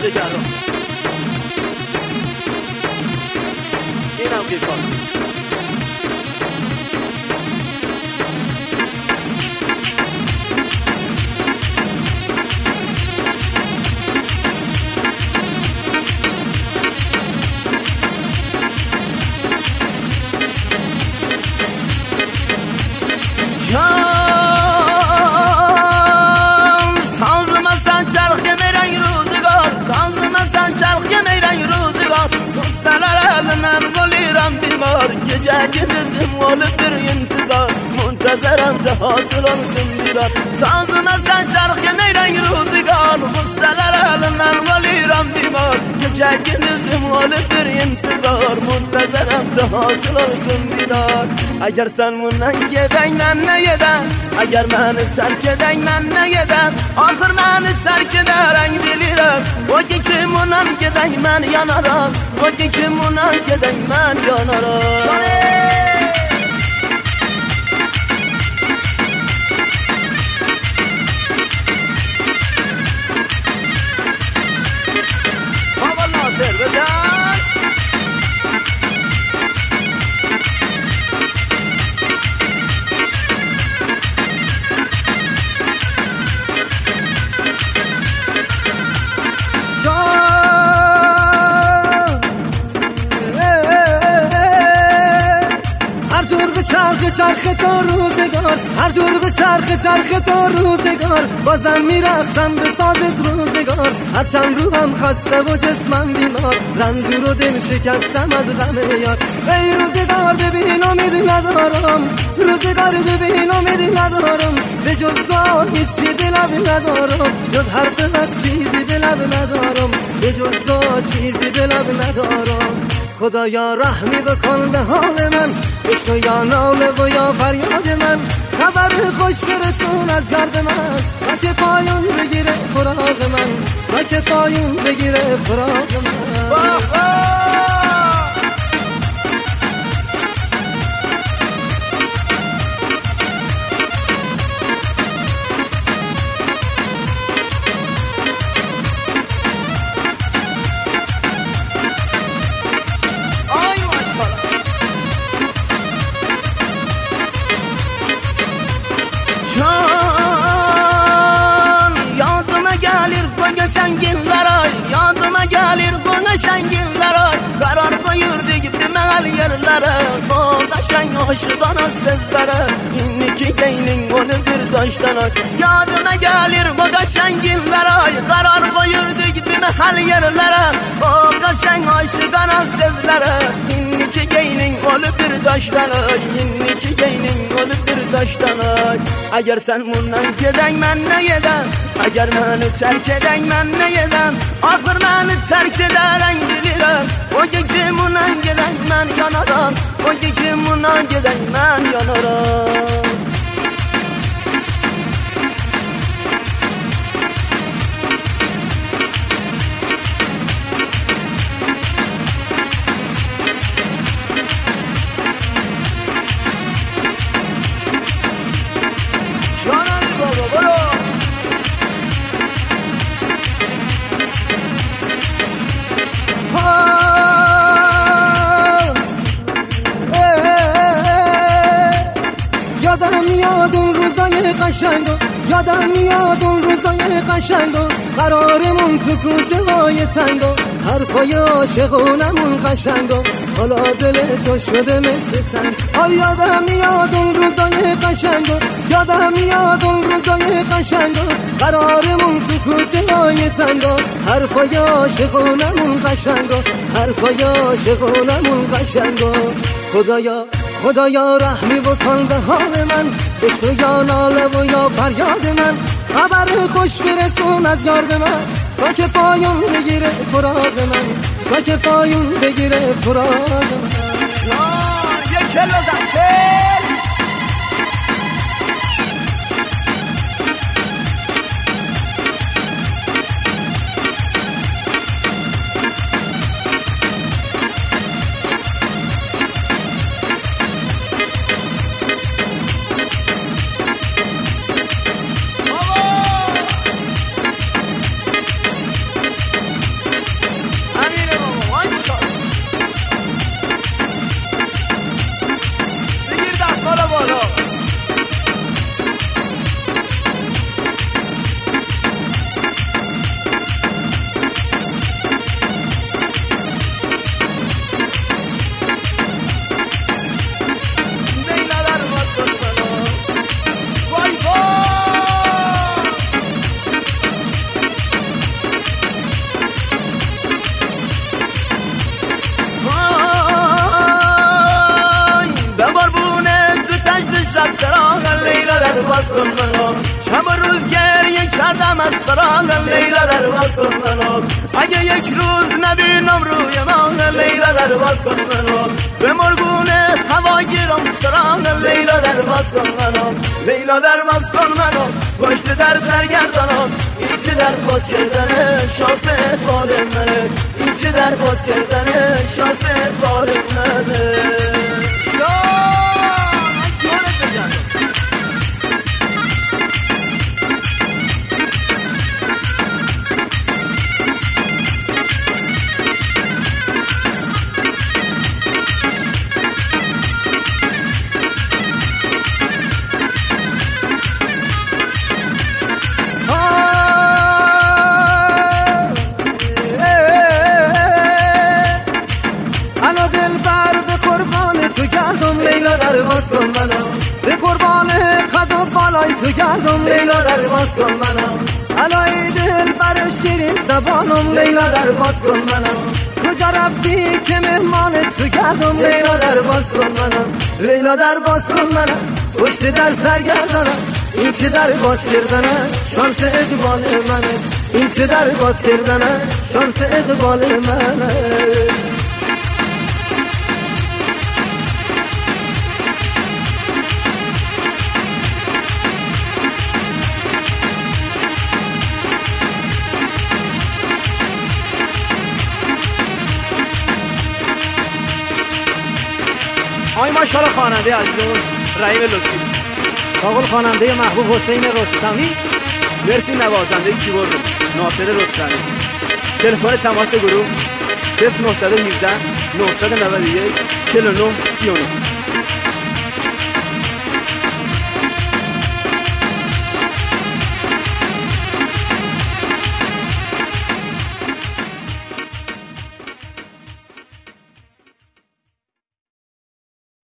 روزگارم اینم که کار جنگ بزم والا در انتظار منتظرم تا حاصلم سندیدار سازم از چرخ که میرنگ روزگار مستلر من ولیرم بیمار که جنگ بزم والا در انتظار منتظرم تا حاصلم سندیدار اگر سنمونن گدنگ من نیدم اگر من ترک دنگ من نیدم آخر من ترک درنگ دلیرم وقتی که منم گدنگ من یانارم وقتی که منم گدنگ من یانارم صحاب ناصر بزن چرخ تا روزگار هر جور به چرخ تا روزگار بازم میرقصم به سازت روزگار هرچند روحم خسته و جسمم بیمار رنجور و دل شکستم از غم یار ای روزگار ببین امید ندارم روزگار ببین امید ندارم به جز تو هیچی به لب ندارم جز حرف وقت چیزی به لب ندارم به جز تو چیزی به لب ندارم خدایا رحمی بکن به حال من بشنو یا ناله و یا فریاد من خبر خوش برسون از یار من تا که پایون بگیره فراق من تا که پایون بگیره فراق من Yadıma gelir bana şengillere Karar koyurduk bir mehal yerlere Bağdaşan aşıdan sözlere İnniki geynin oludur daşlara Yadıma gelir bana şengillere Karar koyurduk bir mehal yerlere Bağdaşan aşıdan sözlere İnniki geynin oludur daşlara İnniki geynin oludur daşlara Eğer sen bundan geden ben ne yedem Eğer beni terk eden ben ne yedem Ahır beni terk ederen bilirim O gece bundan gelen ben yanarım O gece bundan gelen ben yanarım یادم میاد اون روزای قشنگو قرارمون تو کوچه های تنگو حرفای عاشقونمون قشنگو حالا دل تو شده مثل سنگ یادم میاد اون روزای قشنگو یادم میاد اون روزای قشنگو قرارمون تو کوچه های تنگو حرفای عاشقونمون قشنگو حرفای عاشقونمون قشنگو خدایا رحمی بکن به حال من بشنو یا ناله و یا فریاد من خبر خوش برسون از یار به من تا که پایون بگیره فراق من تا که پایون بگیره فراق من یک کل بزن کل چراغ لیلا در باز کن منو شب و روز گریه کردم از فراق لیلا در باز کن منو اگه یک روز نبینم روی ما لیلا در باز کن منو به مرگونه هوا گیرم سراغ لیلا در باز کن منو لیلا در باز کن منو پشت در سرگردانم این چه در باز کردن شانس اقبال منه این چه در باز کردن شانس اقبال منه لیلا در باز کن منو به قربان قد و بالای تو گردم لیلا در باز کن منو علای دل بر شیرین زبانم لیلا در باز کن منو کجا رفتی که مهمان تو گردم لیلا در باز کن منو لیلا در باز کن منو پشت در سرگردانم این چه در باز کردنه شانس اقبال منه این چه در باز کردنه شانس اقبال منه آی ماشاءالله خواننده عزیزمون رحیم لطفی ساقل خواننده محبوب حسین رستمی مرسی نوازنده کیبورد ناصر رستمی تلفن تماس گروه 0917 991 49 39